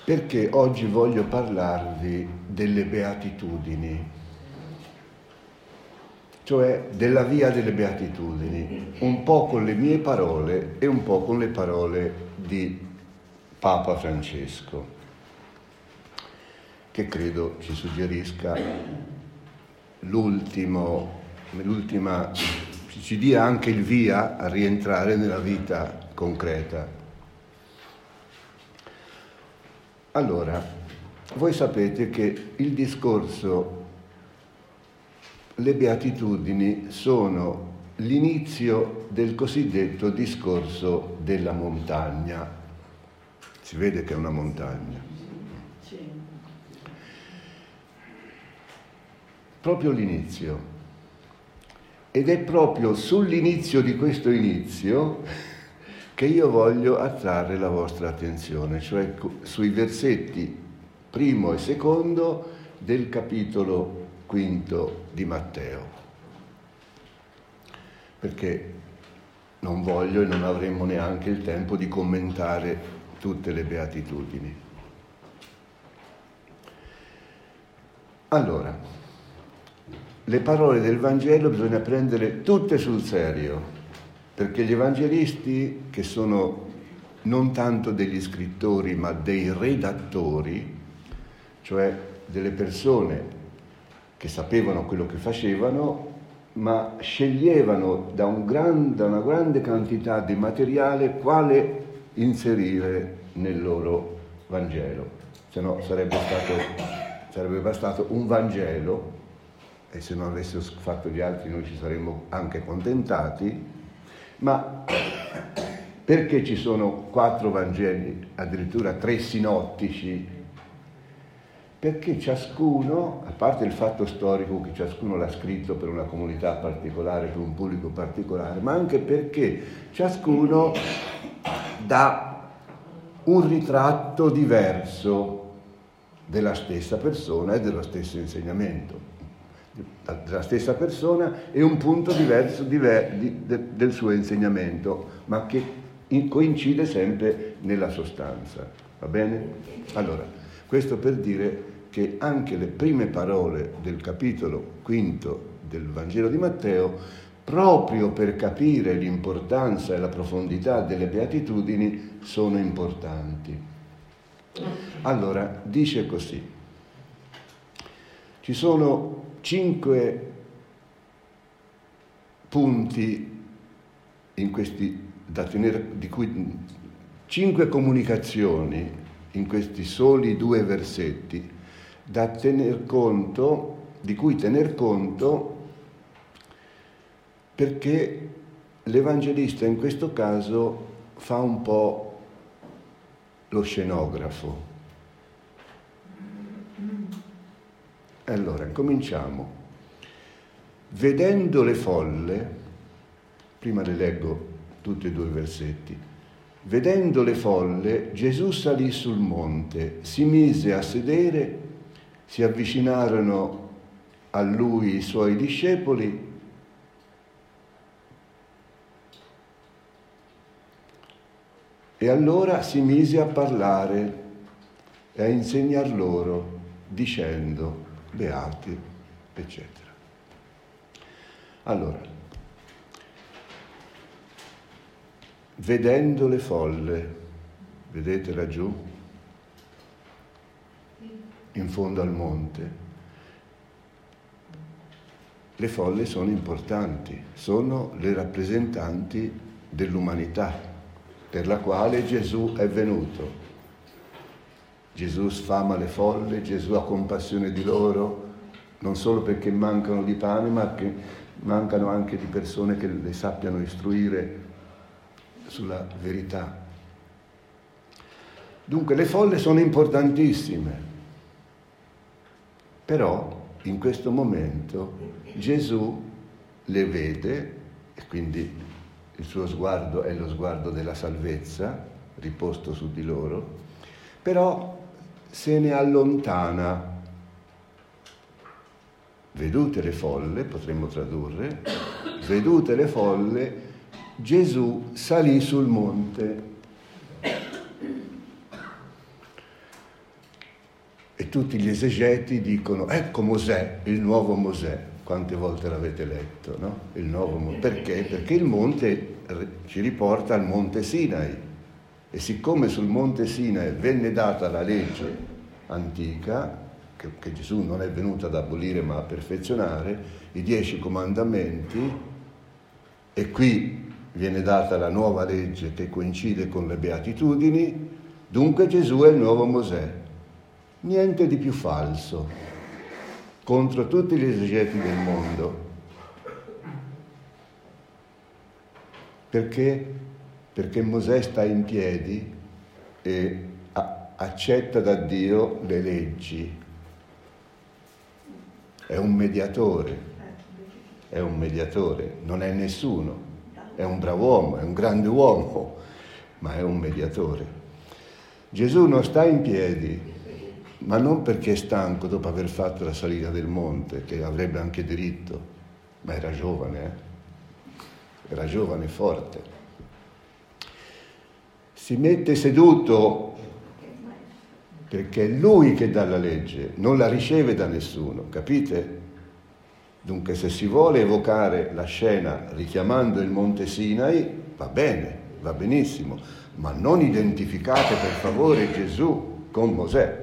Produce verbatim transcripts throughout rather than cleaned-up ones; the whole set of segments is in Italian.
perché oggi voglio parlarvi delle beatitudini, cioè della via delle beatitudini, un po' con le mie parole e un po' con le parole di Papa Francesco, che credo ci suggerisca l'ultimo, l'ultima, ci dia anche il via a rientrare nella vita concreta. Allora, voi sapete che il discorso, le beatitudini sono l'inizio del cosiddetto discorso della montagna. Si vede che è una montagna. Proprio l'inizio. Ed è proprio sull'inizio di questo inizio che io voglio attrarre la vostra attenzione, cioè sui versetti primo e secondo del capitolo quinto di Matteo. Perché non voglio e non avremo neanche il tempo di commentare tutte le beatitudini. Allora, le parole del Vangelo bisogna prendere tutte sul serio, perché gli evangelisti, che sono non tanto degli scrittori ma dei redattori, cioè delle persone che sapevano quello che facevano, ma sceglievano da, un gran, da una grande quantità di materiale quale inserire nel loro Vangelo. Se no sarebbe stato, sarebbe bastato un Vangelo, e se non avessero fatto gli altri noi ci saremmo anche contentati. Ma perché ci sono quattro Vangeli, addirittura tre sinottici? Perché ciascuno, a parte il fatto storico che ciascuno l'ha scritto per una comunità particolare, per un pubblico particolare, ma anche perché ciascuno dà un ritratto diverso della stessa persona e dello stesso insegnamento, della stessa persona e un punto diverso diver- di, de, del suo insegnamento, ma che in, coincide sempre nella sostanza. Va bene? Allora, questo per dire che anche le prime parole del capitolo quinto del Vangelo di Matteo, proprio per capire l'importanza e la profondità delle beatitudini, sono importanti. Allora, dice così: ci sono cinque punti in questi da tenere, di cui cinque comunicazioni in questi soli due versetti da tener conto, di cui tener conto, perché l'Evangelista in questo caso fa un po' lo scenografo. Allora, cominciamo. Vedendo le folle, prima le leggo tutti e due i versetti. Vedendo le folle, Gesù salì sul monte, si mise a sedere, si avvicinarono a lui i suoi discepoli e allora si mise a parlare e a insegnar loro, dicendo: beati, eccetera. Allora, vedendo le folle, vedete laggiù, in fondo al monte, le folle sono importanti, sono le rappresentanti dell'umanità per la quale Gesù è venuto. Gesù sfama le folle, Gesù ha compassione di loro, non solo perché mancano di pane, ma che mancano anche di persone che le sappiano istruire sulla verità. Dunque le folle sono importantissime, però in questo momento Gesù le vede, e quindi il suo sguardo è lo sguardo della salvezza riposto su di loro, però se ne allontana. Vedute le folle, potremmo tradurre, vedute le folle, Gesù salì sul monte. e tutti gli esegeti dicono: ecco Mosè, il nuovo Mosè. Quante volte l'avete letto, no? Il nuovo Mosè. Perché? Perché il monte ci riporta al monte Sinai, e siccome sul monte Sinai venne data la legge antica, che, che Gesù non è venuto ad abolire ma a perfezionare, i dieci comandamenti, e qui viene data la nuova legge che coincide con le beatitudini, dunque Gesù è il nuovo Mosè. Niente di più falso contro tutti gli esegeti del mondo. Perché? Perché Mosè sta in piedi e a- accetta da Dio le leggi. È un mediatore, è un mediatore, non è nessuno, è un bravo uomo, è un grande uomo, ma è un mediatore. Gesù non sta in piedi, ma non perché è stanco dopo aver fatto la salita del monte, che avrebbe anche diritto, ma era giovane, eh? Era giovane e forte. Si mette seduto perché è lui che dà la legge, non la riceve da nessuno, capite? Dunque se si vuole evocare la scena richiamando il monte Sinai, va bene, va benissimo, ma non identificate per favore Gesù con Mosè.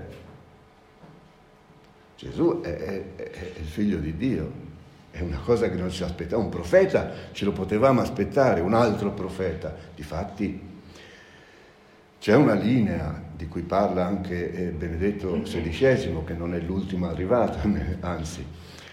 Gesù è, è, è il figlio di Dio, è una cosa che non ci aspettava. Un profeta ce lo potevamo aspettare, un altro profeta. Difatti c'è una linea di cui parla anche eh, Benedetto sedicesimo, che non è l'ultimo arrivato, anzi,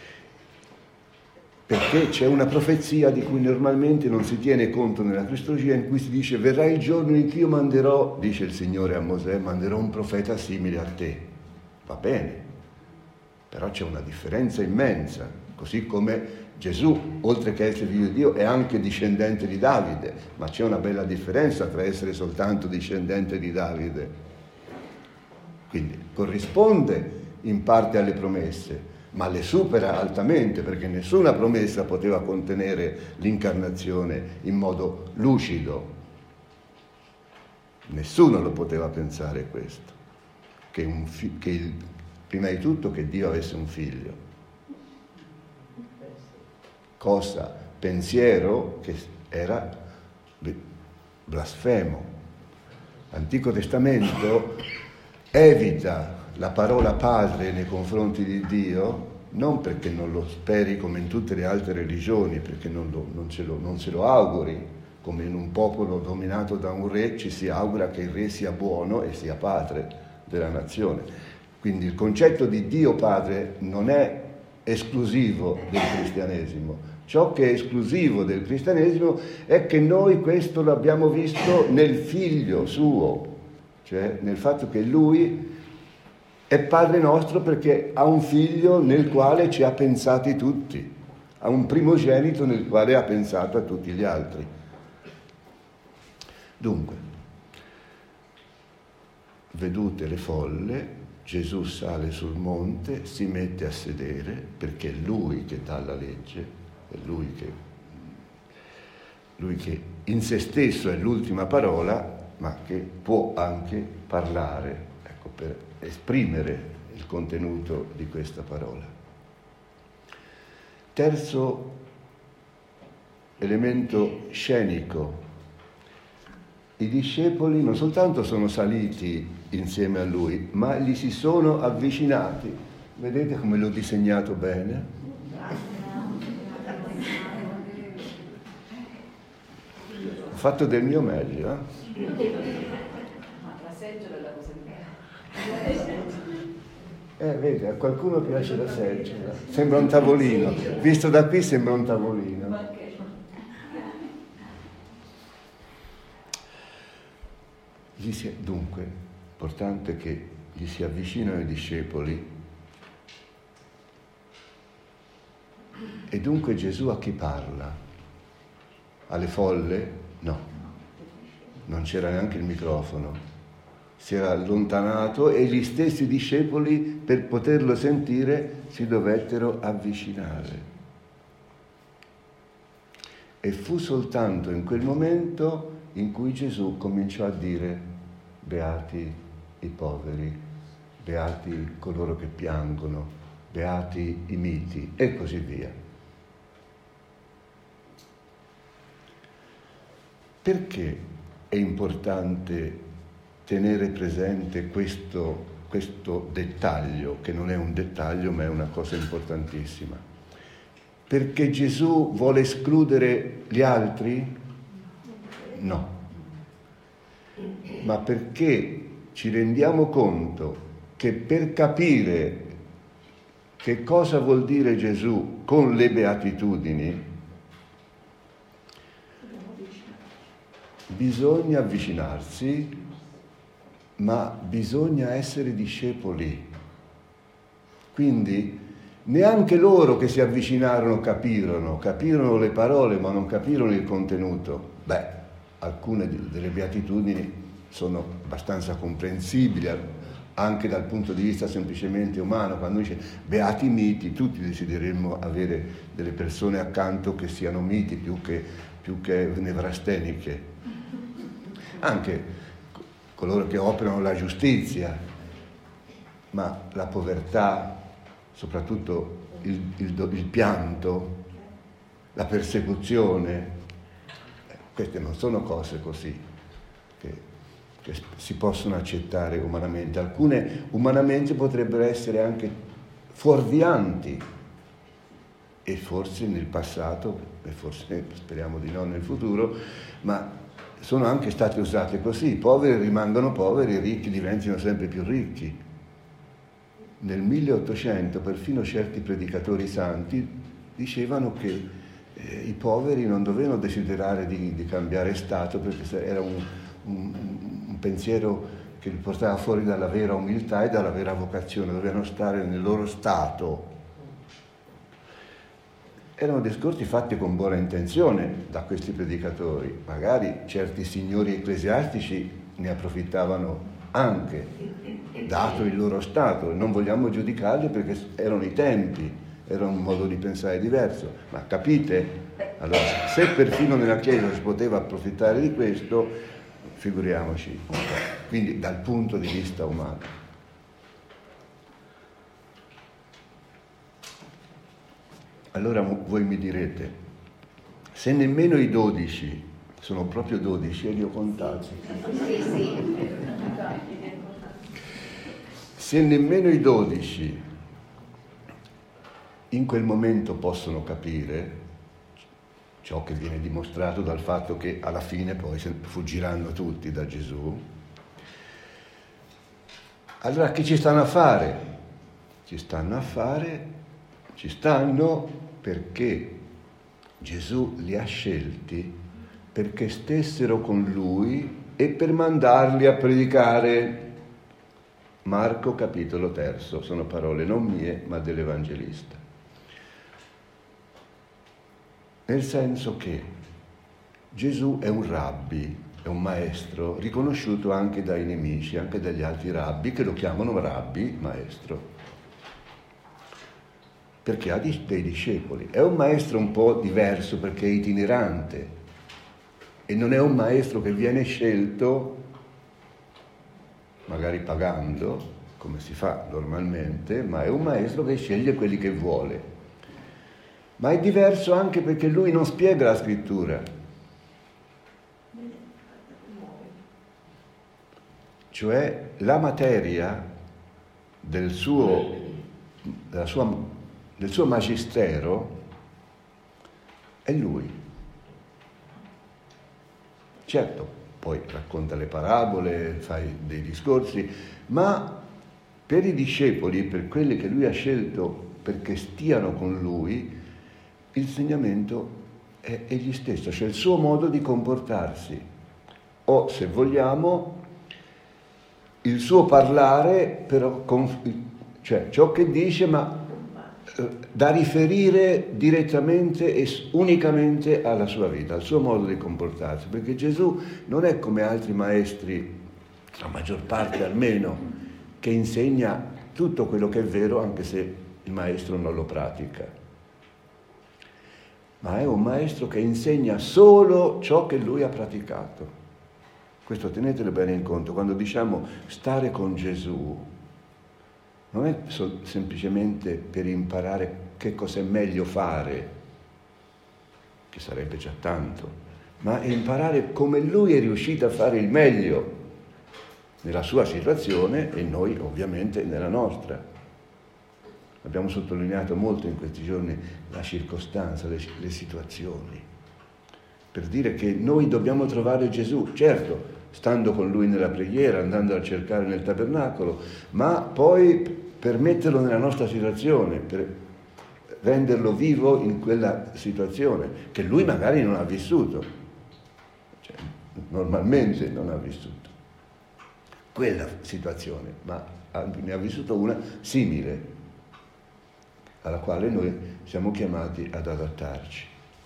perché c'è una profezia di cui normalmente non si tiene conto nella cristologia, in cui si dice: verrà il giorno in cui io manderò, dice il Signore a Mosè, manderò un profeta simile a te. Va bene, però c'è una differenza immensa, così come Gesù, oltre che essere figlio di Dio, è anche discendente di Davide, ma c'è una bella differenza tra essere soltanto discendente di Davide. Quindi corrisponde in parte alle promesse, ma le supera altamente, perché nessuna promessa poteva contenere l'incarnazione in modo lucido. Nessuno lo poteva pensare questo, che, un fi- che il, prima di tutto che Dio avesse un figlio. Cosa, pensiero che era blasfemo. L'Antico Testamento evita la parola padre nei confronti di Dio, non perché non lo speri come in tutte le altre religioni, perché non, lo, non, ce lo, non se lo auguri, come in un popolo dominato da un re ci si augura che il re sia buono e sia padre della nazione. Quindi il concetto di Dio padre non è esclusivo del cristianesimo. Ciò che è esclusivo del cristianesimo è che noi questo l'abbiamo visto nel figlio suo, cioè nel fatto che lui è Padre nostro perché ha un figlio nel quale ci ha pensati tutti, ha un primogenito nel quale ha pensato a tutti gli altri. Dunque, vedute le folle, Gesù sale sul monte, si mette a sedere, perché è lui che dà la legge, è lui che, lui che in se stesso è l'ultima parola, ma che può anche parlare, ecco, per esprimere il contenuto di questa parola. Terzo elemento scenico. I discepoli non soltanto sono saliti insieme a lui, ma gli si sono avvicinati. Vedete come l'ho disegnato bene? Ho fatto del mio meglio, eh? La seggiola è la cosa di Eh, vedi, a qualcuno piace la seggiola. Sembra un tavolino. Visto da qui sembra un tavolino. Gli si, dunque, importante che gli si avvicinano i discepoli. E dunque Gesù a chi parla? Alle folle? No, non c'era neanche il microfono. Si era allontanato e gli stessi discepoli, per poterlo sentire, si dovettero avvicinare. E fu soltanto in quel momento in cui Gesù cominciò a dire: beati i poveri beati coloro che piangono, beati i miti e così via. Perché è importante tenere presente questo, questo dettaglio, che non è un dettaglio ma è una cosa importantissima? Perché Gesù vuole escludere gli altri? No. Ma perché ci rendiamo conto che per capire che cosa vuol dire Gesù con le beatitudini bisogna avvicinarsi, ma bisogna essere discepoli. Quindi neanche loro che si avvicinarono capirono, capirono le parole ma non capirono il contenuto. Beh, alcune delle beatitudini sono abbastanza comprensibili anche dal punto di vista semplicemente umano. Quando dice beati miti, tutti desideremmo avere delle persone accanto che siano miti più che, più che nevrasteniche. Anche coloro che operano la giustizia, ma la povertà, soprattutto il, il, il pianto, la persecuzione, queste non sono cose così che, che si possono accettare umanamente. Alcune umanamente potrebbero essere anche fuorvianti e forse nel passato, e forse speriamo di no nel futuro, ma sono anche state usate così. I poveri rimangono poveri, i ricchi diventano sempre più ricchi. Nel milleottocento perfino certi predicatori santi dicevano che eh, i poveri non dovevano desiderare di, di cambiare stato, perché era un, un, un pensiero che li portava fuori dalla vera umiltà e dalla vera vocazione, dovevano stare nel loro stato. Erano discorsi fatti con buona intenzione da questi predicatori, magari certi signori ecclesiastici ne approfittavano anche, dato il loro stato. Non vogliamo giudicarli perché erano i tempi, era un modo di pensare diverso, ma capite? Allora, se perfino nella Chiesa si poteva approfittare di questo, figuriamoci, quindi dal punto di vista umano. Allora voi mi direte, se nemmeno i dodici, sono proprio dodici e li ho contati, Sì, sì. se nemmeno i dodici in quel momento possono capire ciò che viene dimostrato dal fatto che alla fine poi fuggiranno tutti da Gesù, allora che ci stanno a fare? Ci stanno a fare, ci stanno perché Gesù li ha scelti perché stessero con Lui e per mandarli a predicare. Marco capitolo terzo, sono parole non mie ma dell'Evangelista. Nel senso che Gesù è un rabbi, è un maestro, riconosciuto anche dai nemici, anche dagli altri rabbi, che lo chiamano rabbi, maestro, perché ha dei discepoli. È un maestro un po' diverso perché è itinerante e non è un maestro che viene scelto magari pagando, come si fa normalmente, ma è un maestro che sceglie quelli che vuole. Ma è diverso anche perché lui non spiega la scrittura. Cioè la materia del suo, della sua del suo magistero è lui. Certo, poi racconta le parabole, fa dei discorsi, ma per i discepoli, per quelli che lui ha scelto perché stiano con lui, il insegnamento è egli stesso, cioè il suo modo di comportarsi, o se vogliamo il suo parlare, però con, cioè ciò che dice ma da riferire direttamente e unicamente alla sua vita, al suo modo di comportarsi, perché Gesù non è come altri maestri, la maggior parte almeno, che insegna tutto quello che è vero anche se il maestro non lo pratica, ma è un maestro che insegna solo ciò che lui ha praticato. Questo tenetelo bene in conto, quando diciamo stare con Gesù non è sol- semplicemente per imparare che cosa è meglio fare, che sarebbe già tanto, ma è imparare come lui è riuscito a fare il meglio nella sua situazione e noi ovviamente nella nostra. Abbiamo sottolineato molto in questi giorni la circostanza, le, le situazioni, per dire che noi dobbiamo trovare Gesù, certo, stando con lui nella preghiera, andando a cercare nel tabernacolo, ma poi per metterlo nella nostra situazione, per renderlo vivo in quella situazione che lui magari non ha vissuto, cioè, normalmente non ha vissuto quella situazione, ma ne ha vissuto una simile, alla quale noi siamo chiamati ad adattarci.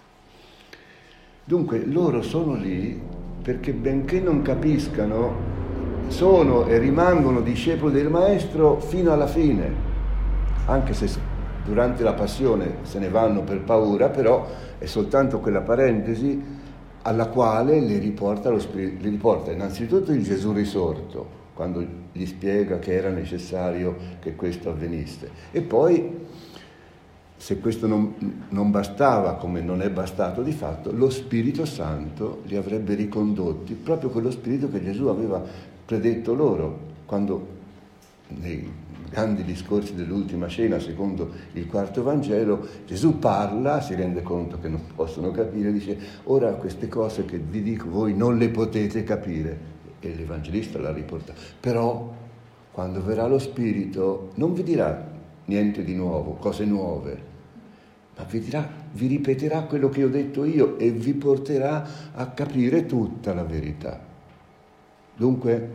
Dunque loro sono lì perché benché non capiscano, sono e rimangono discepoli del Maestro fino alla fine, anche se durante la passione se ne vanno per paura, però è soltanto quella parentesi alla quale li riporta, lo Spirito, li riporta innanzitutto il Gesù risorto, quando gli spiega che era necessario che questo avvenisse, e poi, se questo non, non bastava, come non è bastato di fatto, lo Spirito Santo li avrebbe ricondotti, proprio quello Spirito che Gesù aveva predetto loro, quando nei grandi discorsi dell'ultima cena, secondo il quarto Vangelo, Gesù parla, si rende conto che non possono capire, dice: ora queste cose che vi dico voi non le potete capire, e l'Evangelista la riporta, però quando verrà lo Spirito non vi dirà niente di nuovo, cose nuove, ma vi dirà, vi ripeterà quello che ho detto io e vi porterà a capire tutta la verità. Dunque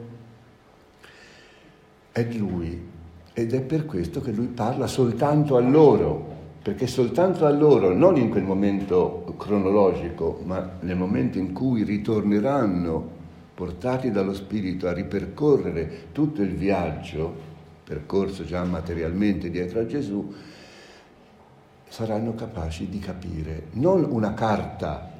è Lui, ed è per questo che Lui parla soltanto a loro, perché soltanto a loro, non in quel momento cronologico, ma nel momento in cui ritorneranno portati dallo Spirito a ripercorrere tutto il viaggio percorso già materialmente dietro a Gesù, saranno capaci di capire non una carta,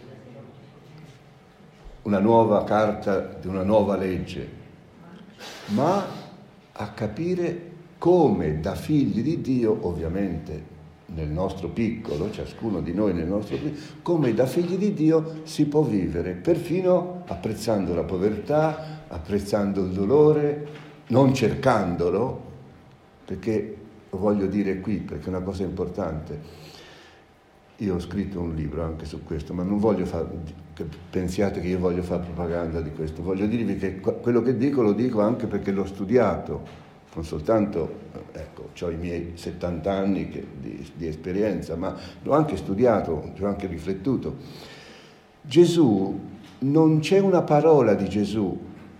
una nuova carta di una nuova legge, ma a capire come da figli di Dio, ovviamente nel nostro piccolo, ciascuno di noi nel nostro piccolo, come da figli di Dio si può vivere, perfino apprezzando la povertà, apprezzando il dolore, non cercandolo, perché lo voglio dire qui, perché è una cosa importante. Io ho scritto un libro anche su questo, ma non voglio far, che pensiate che io voglio fare propaganda di questo, voglio dirvi che quello che dico lo dico anche perché l'ho studiato, non soltanto, ecco, ho i miei settanta anni che, di, di esperienza, ma l'ho anche studiato, ci ho anche riflettuto. Gesù, non c'è una parola di Gesù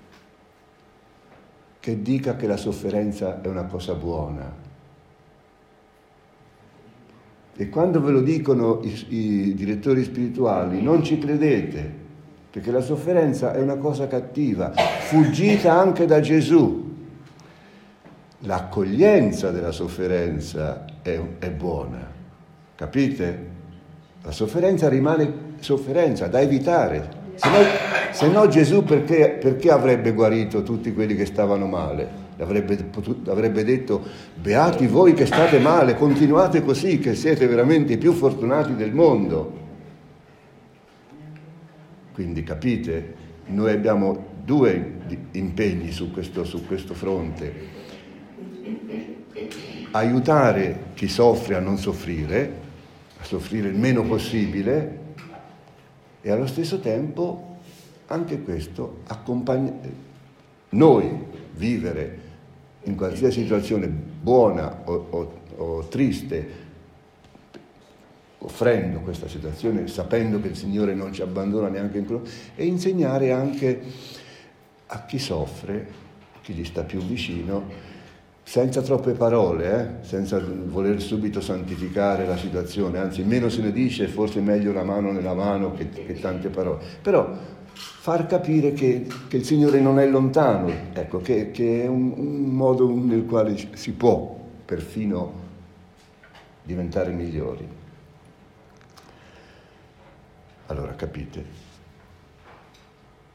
che dica che la sofferenza è una cosa buona. E quando ve lo dicono i, i direttori spirituali, non ci credete, perché la sofferenza è una cosa cattiva, fuggita anche da Gesù. L'accoglienza della sofferenza è, è buona, capite? La sofferenza rimane sofferenza, da evitare. Se no, se no Gesù perché, perché avrebbe guarito tutti quelli che stavano male? Avrebbe, potuto, avrebbe detto: beati voi che state male, continuate così, che siete veramente i più fortunati del mondo. Quindi capite, noi abbiamo due impegni su questo, su questo fronte: aiutare chi soffre a non soffrire, a soffrire il meno possibile, e allo stesso tempo anche questo accompagnare noi vivere in qualsiasi situazione buona o, o, o triste, offrendo questa situazione, sapendo che il Signore non ci abbandona neanche in croce, e insegnare anche a chi soffre, chi gli sta più vicino, senza troppe parole, eh? Senza voler subito santificare la situazione, anzi meno se ne dice, forse meglio la mano nella mano che, che tante parole, però far capire che, che il Signore non è lontano, ecco, che, che è un, un modo nel quale si può perfino diventare migliori. Allora, capite,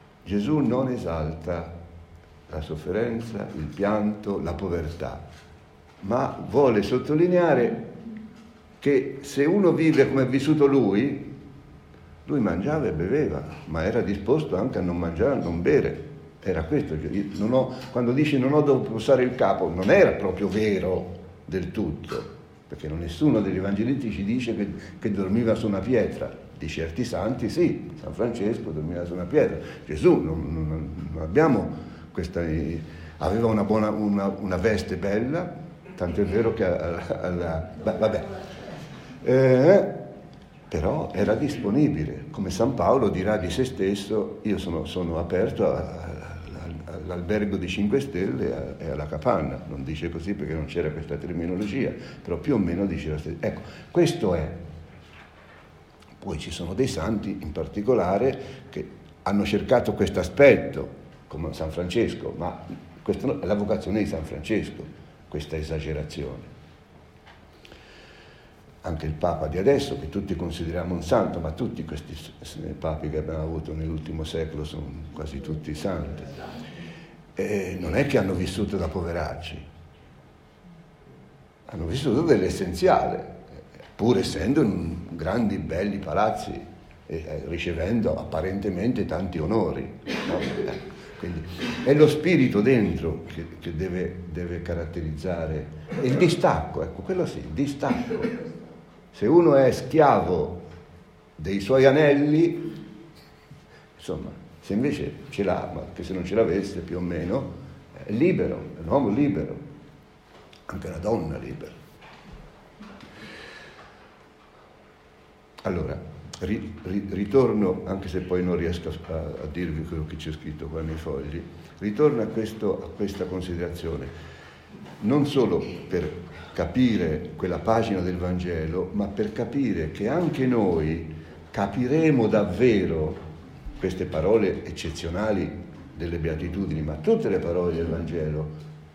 Gesù non esalta la sofferenza, il pianto, la povertà, ma vuole sottolineare che se uno vive come ha vissuto lui, lui mangiava e beveva, ma era disposto anche a non mangiare e a non bere. Era questo. Non ho, quando dice non ho dovuto posare il capo, non era proprio vero del tutto, perché nessuno degli evangelisti ci dice che, che dormiva su una pietra. Di certi santi sì, San Francesco dormiva su una pietra. Gesù non, non, non abbiamo questa... aveva una, buona, una, una veste bella, tanto è vero che alla... alla vabbè. Eh, però era disponibile, come San Paolo dirà di se stesso: io sono, sono aperto a, a, all'albergo di cinque stelle e alla capanna. Non dice così perché non c'era questa terminologia, però più o meno dice la stessa. Ecco, questo è. Poi ci sono dei santi in particolare che hanno cercato questo aspetto, come San Francesco, ma questa è la vocazione di San Francesco, questa esagerazione. Anche il Papa di adesso, che tutti consideriamo un santo, ma tutti questi papi che abbiamo avuto nell'ultimo secolo sono quasi tutti santi. E non è che hanno vissuto da poveracci, hanno vissuto dell'essenziale, pur essendo in grandi, belli palazzi, e ricevendo apparentemente tanti onori. No? Quindi è lo spirito dentro che, che deve, deve caratterizzare il distacco, ecco, quello sì, il distacco. Se uno è schiavo dei suoi anelli, insomma, se invece ce l'ha, ma che se non ce l'avesse più o meno, è libero, è un uomo libero, anche una donna libera. Allora, ri, ri, ritorno, anche se poi non riesco a, a dirvi quello che c'è scritto qua nei fogli, ritorno a, questo, a questa considerazione, non solo per capire quella pagina del Vangelo, ma per capire che anche noi capiremo davvero queste parole eccezionali delle Beatitudini, ma tutte le parole del Vangelo,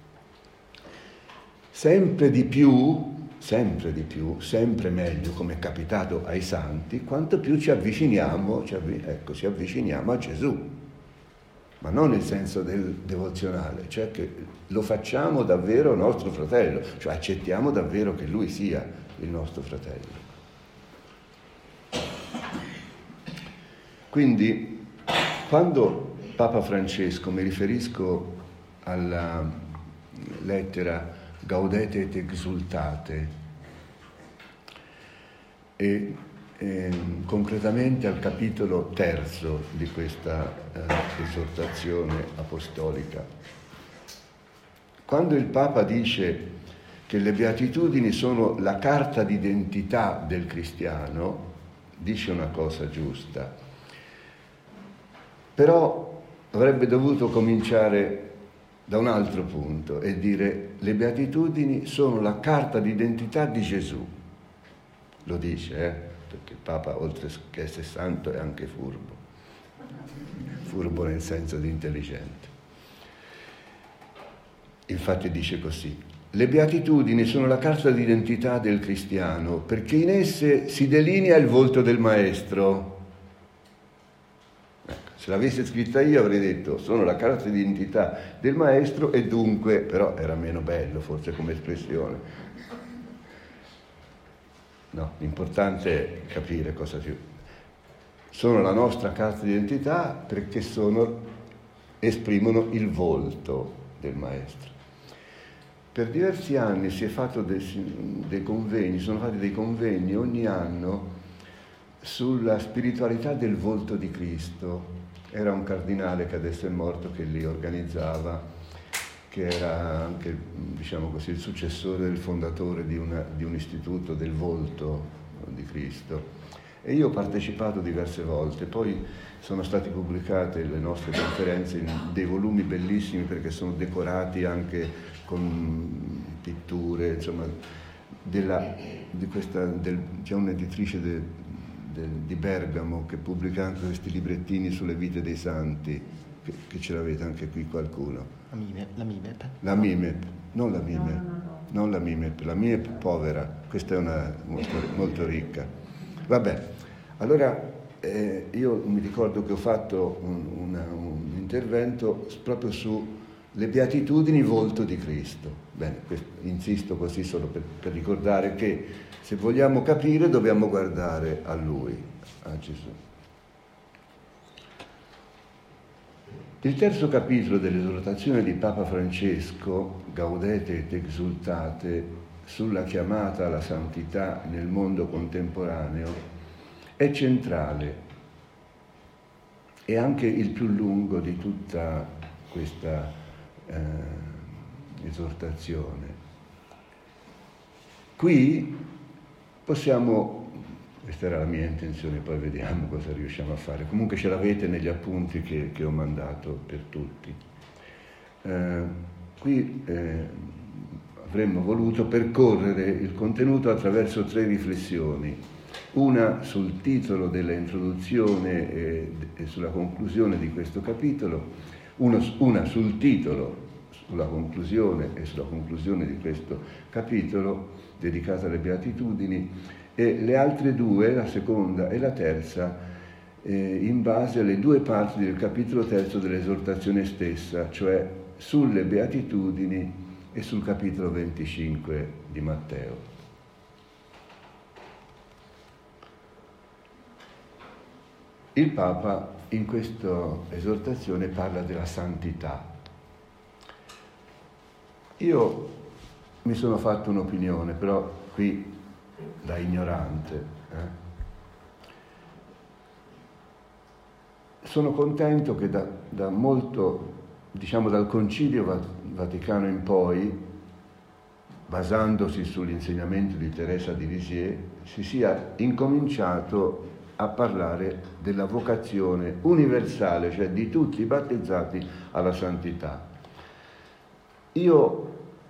sempre di più, sempre di più, sempre meglio, come è capitato ai santi, quanto più ci avviciniamo, ci, avvi- ecco, ci avviciniamo a Gesù. Ma non nel senso del devozionale, cioè che lo facciamo davvero nostro fratello, cioè accettiamo davvero che lui sia il nostro fratello. Quindi, quando Papa Francesco, mi riferisco alla lettera Gaudete et exultate e Eh, concretamente al capitolo terzo di questa eh, esortazione apostolica. Quando il Papa dice che le beatitudini sono la carta d'identità del cristiano, dice una cosa giusta, però avrebbe dovuto cominciare da un altro punto e dire: le beatitudini sono la carta d'identità di Gesù. Lo dice, eh? Perché il Papa, oltre che essere santo, è anche furbo. Furbo nel senso di intelligente. Infatti dice così: le beatitudini sono la carta d'identità del cristiano, perché in esse si delinea il volto del Maestro. Ecco, se l'avessi scritta io avrei detto sono la carta d'identità del Maestro e dunque, però era meno bello forse come espressione. No, l'importante è capire cosa si... Sono la nostra carta d'identità perché sono, esprimono il volto del Maestro. Per diversi anni si è fatto dei, dei convegni, sono fatti dei convegni ogni anno sulla spiritualità del volto di Cristo. Era un cardinale che adesso è morto che li organizzava, che era anche, diciamo così, il successore del fondatore di, una, di un istituto del volto di Cristo. E io ho partecipato diverse volte, poi sono state pubblicate le nostre conferenze in dei volumi bellissimi perché sono decorati anche con pitture, insomma, della, di questa, del, c'è un'editrice de, de, di Bergamo che pubblica anche questi librettini sulle vite dei santi, che, che ce l'avete anche qui qualcuno. La MIMEP? La MIMEP, la MIMEP non la MIMEP, no, no, no. non la MIMEP, la MIMEP povera, questa è una molto, molto ricca. Vabbè, allora eh, io mi ricordo che ho fatto un, una, un intervento proprio su le beatitudini volto di Cristo. Bene, questo, insisto così solo per, per ricordare che se vogliamo capire dobbiamo guardare a Lui, a Gesù. Il terzo capitolo dell'esortazione di Papa Francesco, Gaudete et exultate, sulla chiamata alla santità nel mondo contemporaneo, è centrale, è anche il più lungo di tutta questa eh, esortazione. Qui possiamo... Questa era la mia intenzione, poi vediamo cosa riusciamo a fare. Comunque ce l'avete negli appunti che, che ho mandato per tutti. Eh, qui eh, avremmo voluto percorrere il contenuto attraverso tre riflessioni. Una sul titolo dell'introduzione e, e sulla conclusione di questo capitolo, uno, una sul titolo, sulla conclusione e sulla conclusione di questo capitolo dedicato alle beatitudini, e le altre due, la seconda e la terza, eh, in base alle due parti del capitolo terzo dell'esortazione stessa, cioè sulle beatitudini e sul capitolo venticinque di Matteo. Il Papa in questa esortazione parla della santità. Io mi sono fatto un'opinione, però qui da ignorante. Eh? Sono contento che da, da molto, diciamo dal Concilio Vaticano in poi, basandosi sull'insegnamento di Teresa di Lisieux, si sia incominciato a parlare della vocazione universale, cioè di tutti i battezzati alla santità. Io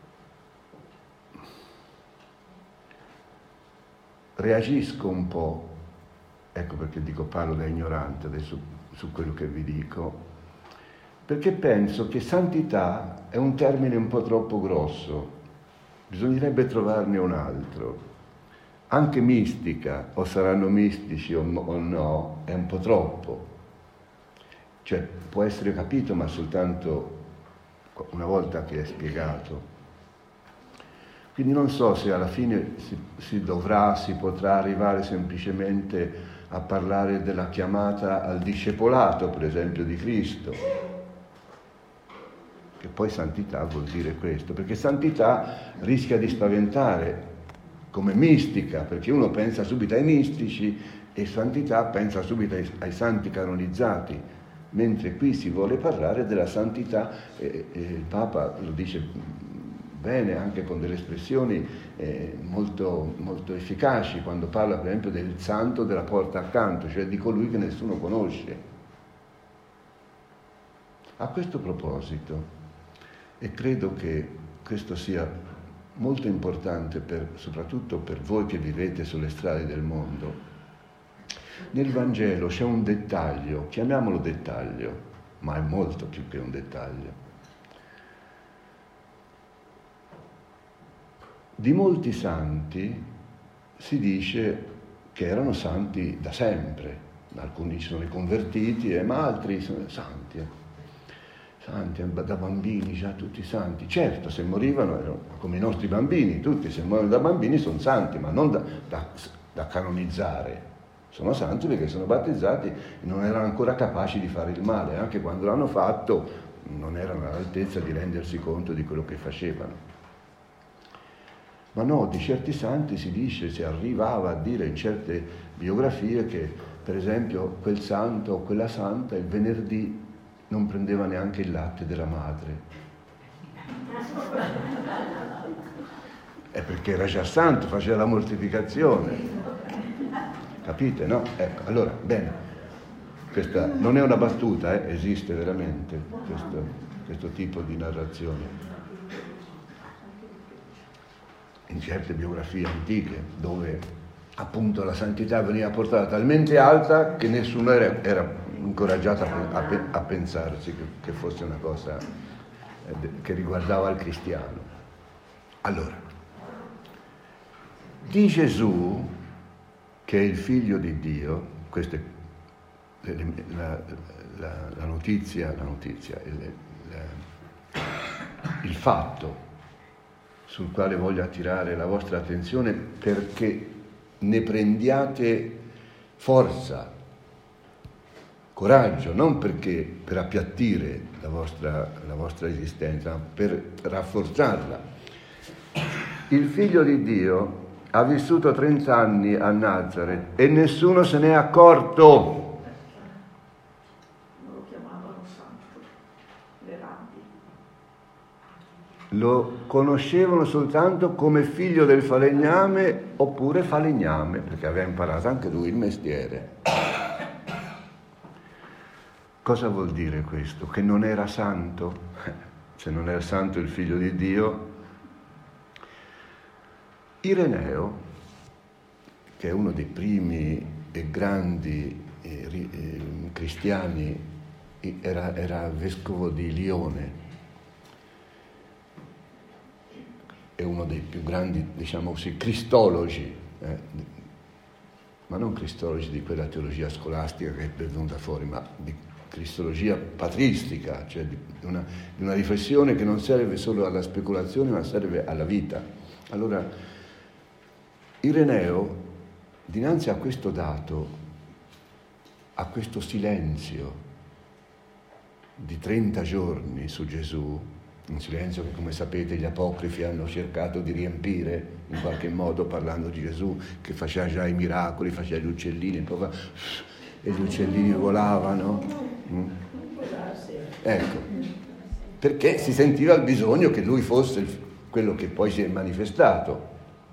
reagisco un po', ecco perché dico parlo da ignorante adesso su quello che vi dico, perché penso che santità è un termine un po' troppo grosso, bisognerebbe trovarne un altro. Anche mistica, o saranno mistici o no, è un po' troppo. Cioè può essere capito, ma soltanto una volta che è spiegato. Quindi non so se alla fine si, si dovrà, si potrà arrivare semplicemente a parlare della chiamata al discepolato, per esempio, di Cristo. Che poi santità vuol dire questo, perché santità rischia di spaventare come mistica, perché uno pensa subito ai mistici e santità pensa subito ai, ai santi canonizzati, mentre qui si vuole parlare della santità, e, e il Papa lo dice bene, anche con delle espressioni eh, molto, molto efficaci, quando parla per esempio del santo della porta accanto, cioè di colui che nessuno conosce. A questo proposito, e credo che questo sia molto importante per, soprattutto per voi che vivete sulle strade del mondo, nel Vangelo c'è un dettaglio, chiamiamolo dettaglio, ma è molto più che un dettaglio. Di molti santi si dice che erano santi da sempre, alcuni sono i convertiti, eh, ma altri sono santi, eh. santi da bambini, già tutti santi. Certo, se morivano erano come i nostri bambini, tutti se muoiono da bambini sono santi, ma non da, da, da canonizzare. Sono santi perché sono battezzati e non erano ancora capaci di fare il male, anche quando l'hanno fatto non erano all'altezza di rendersi conto di quello che facevano. Ma no, di certi santi si dice, si arrivava a dire in certe biografie che, per esempio, quel santo o quella santa il venerdì non prendeva neanche il latte della madre. È perché era già santo, faceva la mortificazione. Capite, no? Ecco, allora, bene, questa non è una battuta, eh? Esiste veramente questo, questo tipo di narrazione. In certe biografie antiche, dove appunto la santità veniva portata talmente alta che nessuno era, era incoraggiato a, a, a pensarsi che, che fosse una cosa eh, che riguardava il cristiano. Allora, di Gesù, che è il figlio di Dio, questa è la, la, la notizia, la notizia, la, il fatto sul quale voglio attirare la vostra attenzione perché ne prendiate forza, coraggio, non perché per appiattire la vostra, la vostra esistenza, ma per rafforzarla. Il Figlio di Dio ha vissuto trenta anni a Nazareth e nessuno se ne è accorto. Lo chiamavano santo, le rabbi. Lo conoscevano soltanto come figlio del falegname oppure falegname, perché aveva imparato anche lui il mestiere. Cosa vuol dire questo? Che non era santo? Se non era santo il Figlio di Dio. Ireneo, che è uno dei primi e grandi eh, eh, cristiani, era, era vescovo di Lione, è uno dei più grandi, diciamo così, cristologi, eh, ma non cristologi di quella teologia scolastica che è venuta fuori, ma di cristologia patristica, cioè di una, di una riflessione che non serve solo alla speculazione, ma serve alla vita. Allora, Ireneo, dinanzi a questo dato, a questo silenzio di trenta giorni su Gesù, un silenzio che, come sapete, gli apocrifi hanno cercato di riempire in qualche modo parlando di Gesù, che faceva già i miracoli, faceva gli uccellini, poi e gli uccellini volavano. Mm? Ecco, perché si sentiva il bisogno che lui fosse quello che poi si è manifestato.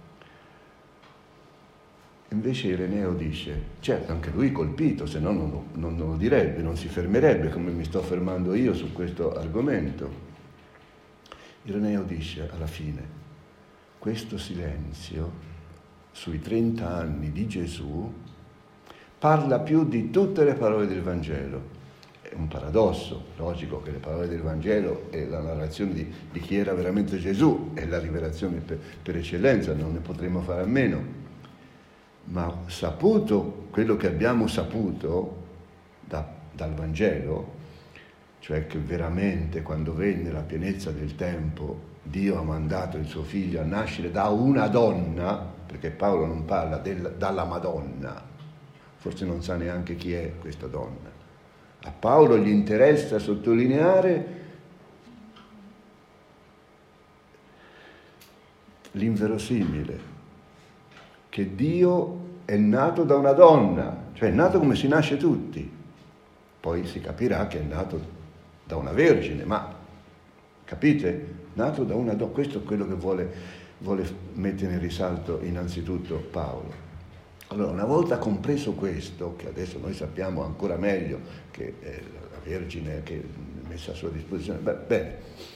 Invece Ireneo dice, certo, anche lui colpito, se no non, non, non lo direbbe, non si fermerebbe come mi sto fermando io su questo argomento. Ireneo dice alla fine, questo silenzio sui trenta anni di Gesù parla più di tutte le parole del Vangelo. È un paradosso, logico che le parole del Vangelo e la narrazione di, di chi era veramente Gesù è la rivelazione per, per eccellenza, non ne potremo fare a meno. Ma saputo quello che abbiamo saputo da, dal Vangelo, cioè che veramente quando venne la pienezza del tempo Dio ha mandato il suo figlio a nascere da una donna, perché Paolo non parla del, dalla Madonna, forse non sa neanche chi è questa donna. A Paolo gli interessa sottolineare l'inverosimile, che Dio è nato da una donna, cioè è nato come si nasce tutti. Poi si capirà che è nato da una vergine, ma capite? Nato da una donna, questo è quello che vuole, vuole mettere in risalto innanzitutto Paolo. Allora, una volta compreso questo, che adesso noi sappiamo ancora meglio che è la Vergine che è messa a sua disposizione, beh, bene,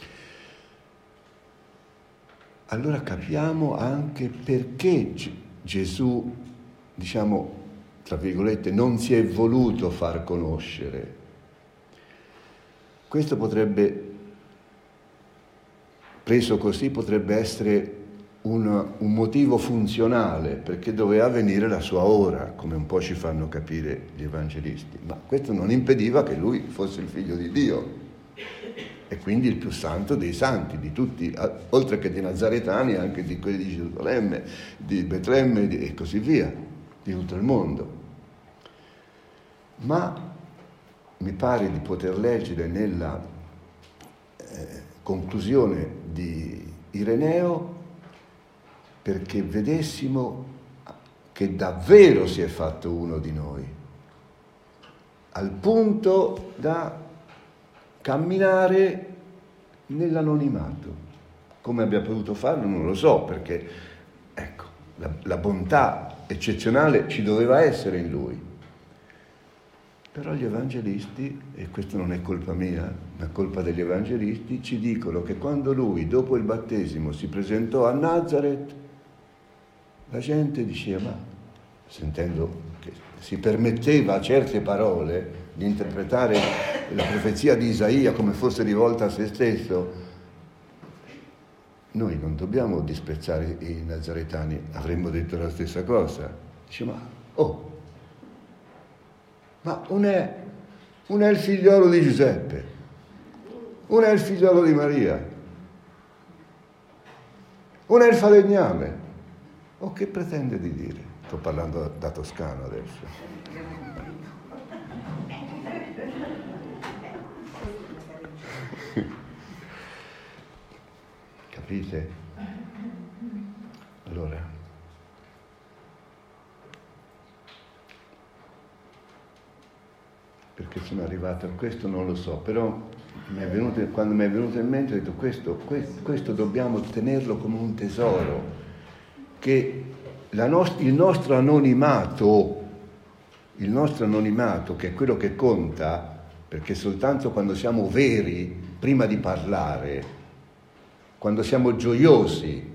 allora capiamo anche perché Gesù, diciamo, tra virgolette, non si è voluto far conoscere. Questo potrebbe, preso così, potrebbe essere un, un motivo funzionale, perché doveva venire la sua ora, come un po' ci fanno capire gli evangelisti. Ma questo non impediva che lui fosse il figlio di Dio e quindi il più santo dei santi, di tutti, oltre che dei nazaretani, anche di quelli di Gerusalemme, di Betlemme e così via, di tutto il mondo. Ma mi pare di poter leggere nella eh, conclusione di Ireneo, perché vedessimo che davvero si è fatto uno di noi, al punto da camminare nell'anonimato. Come abbia potuto farlo non lo so, perché ecco, la, la bontà eccezionale ci doveva essere in lui. Però gli evangelisti, e questo non è colpa mia, ma è colpa degli evangelisti, ci dicono che quando lui, dopo il battesimo, si presentò a Nazareth, la gente diceva, ma sentendo che si permetteva a certe parole di interpretare la profezia di Isaia come fosse rivolta a se stesso, noi non dobbiamo disprezzare i nazaretani, avremmo detto la stessa cosa. Dice, ma, oh, ma un è, un è il figliolo di Giuseppe, un è il figliolo di Maria, Una è il falegname. O che pretende di dire? Sto parlando da toscano adesso. Capite? Allora, perché sono arrivato a questo non lo so, però mi è venuto, quando mi è venuto in mente ho detto questo, questo, questo dobbiamo tenerlo come un tesoro, che la nost- il nostro anonimato, il nostro anonimato che è quello che conta, perché soltanto quando siamo veri, prima di parlare, quando siamo gioiosi,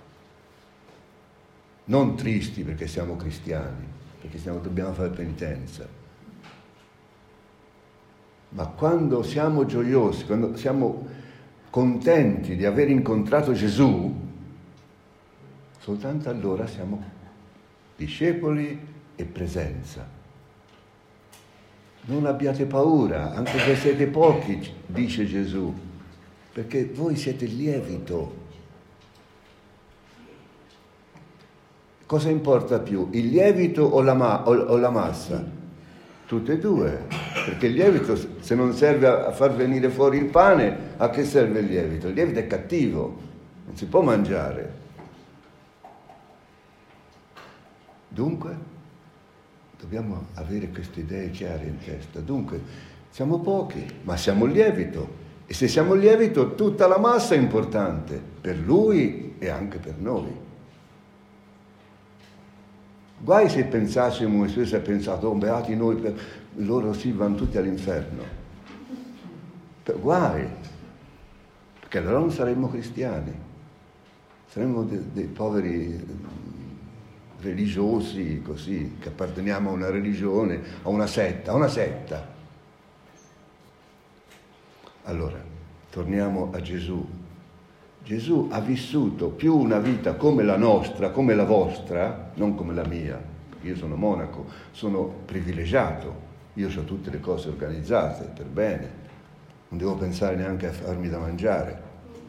non tristi perché siamo cristiani, perché siamo, dobbiamo fare penitenza, ma quando siamo gioiosi, quando siamo contenti di aver incontrato Gesù, soltanto allora siamo discepoli e presenza. Non abbiate paura, anche se siete pochi, dice Gesù, perché voi siete il lievito. Cosa importa più, il lievito o la, ma- o, o la massa? Tutte e due, perché il lievito, se non serve a, a far venire fuori il pane, a che serve il lievito? Il lievito è cattivo, non si può mangiare. Dunque, dobbiamo avere queste idee chiare in testa. Dunque, siamo pochi, ma siamo il lievito. E se siamo il lievito, tutta la massa è importante, per lui e anche per noi. Guai se pensassimo, e spesso ha pensato, oh, beati noi, per... loro si vanno tutti all'inferno. Guai, perché allora non saremmo cristiani, saremmo dei, dei poveri religiosi così, che apparteniamo a una religione, a una setta, a una setta. Allora, torniamo a Gesù. Gesù ha vissuto più una vita come la nostra, come la vostra, non come la mia, perché io sono monaco, sono privilegiato, io ho tutte le cose organizzate per bene, non devo pensare neanche a farmi da mangiare.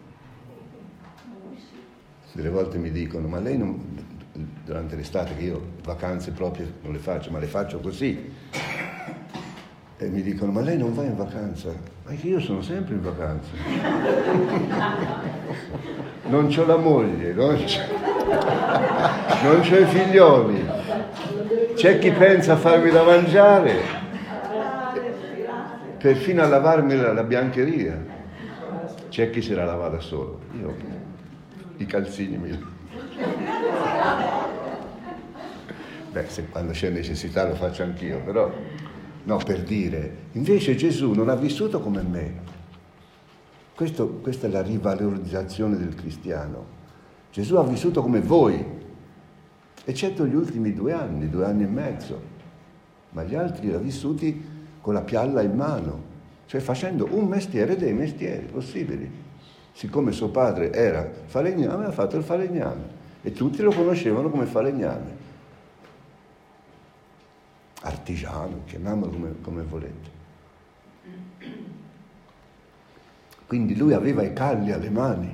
Delle volte mi dicono, ma lei non, durante l'estate, che io vacanze proprio non le faccio, ma le faccio così, e mi dicono, ma lei non va in vacanza? Ma io sono sempre in vacanza. Non c'ho la moglie, non c'ho, non c'ho i figlioli. C'è chi pensa a farmi da mangiare, perfino a lavarmi la, la biancheria. C'è chi se la lava da solo. Io i calzini mi... Beh, se quando c'è necessità lo faccio anch'io, però... No, per dire, invece Gesù non ha vissuto come me. Questo, questa è la rivalorizzazione del cristiano. Gesù ha vissuto come voi, eccetto gli ultimi due anni, due anni e mezzo, ma gli altri li ha vissuti con la pialla in mano, cioè facendo un mestiere dei mestieri possibili. Siccome suo padre era falegname, ha fatto il falegname e tutti lo conoscevano come falegname. Artigiano, chiamiamolo come, come volete. Quindi lui aveva i calli alle mani,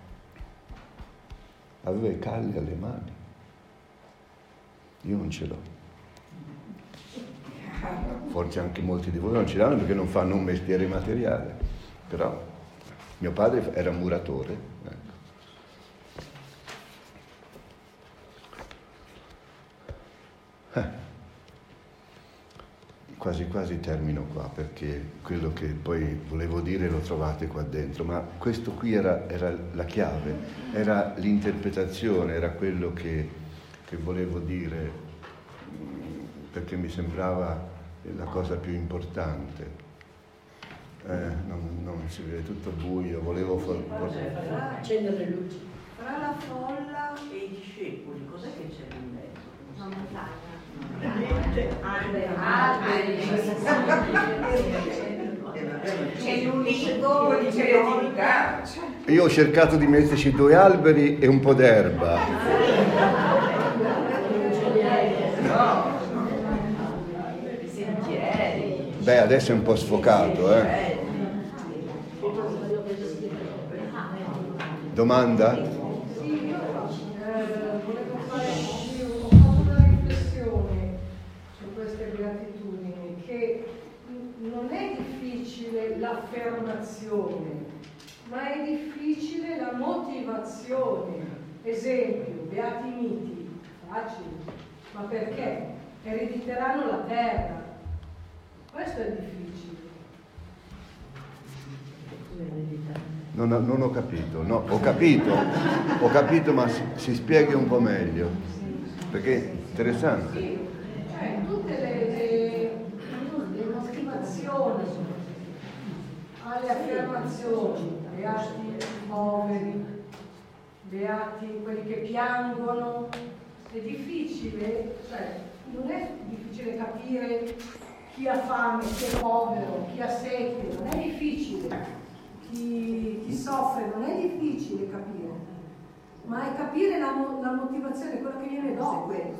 aveva i calli alle mani. Io non ce l'ho. Forse anche molti di voi non ce l'hanno perché non fanno un mestiere materiale, però mio padre era muratore. Ecco. Eh. Quasi quasi termino qua, perché quello che poi volevo dire lo trovate qua dentro, ma questo qui era, era la chiave, era l'interpretazione, era quello che, che volevo dire, perché mi sembrava la cosa più importante. Eh, non, non si vede, tutto buio, volevo... Accendere le luci. Fra la folla e i discepoli, cos'è che c'è in mezzo? Una montagna. Alberi, c'è l'unico io ho cercato di metterci due alberi e un po' d'erba. Beh, adesso è un po' sfocato, eh. Domanda? l'azione, ma è difficile la motivazione. Esempio, beati i miti, facile, ma perché? Erediteranno la terra. Questo è difficile. Non, ho- non ho capito, no, ho capito, ho capito, ma si, si spieghi un po' meglio, perché è interessante. Sì, cioè tutte le, le, le motivazioni alle affermazioni, beati i poveri, beati quelli che piangono, è difficile, cioè non è difficile capire chi ha fame, chi è povero, chi ha sete, non è difficile. Chi, chi soffre non è difficile capire, ma è capire la, mo- la motivazione, quello che viene dopo.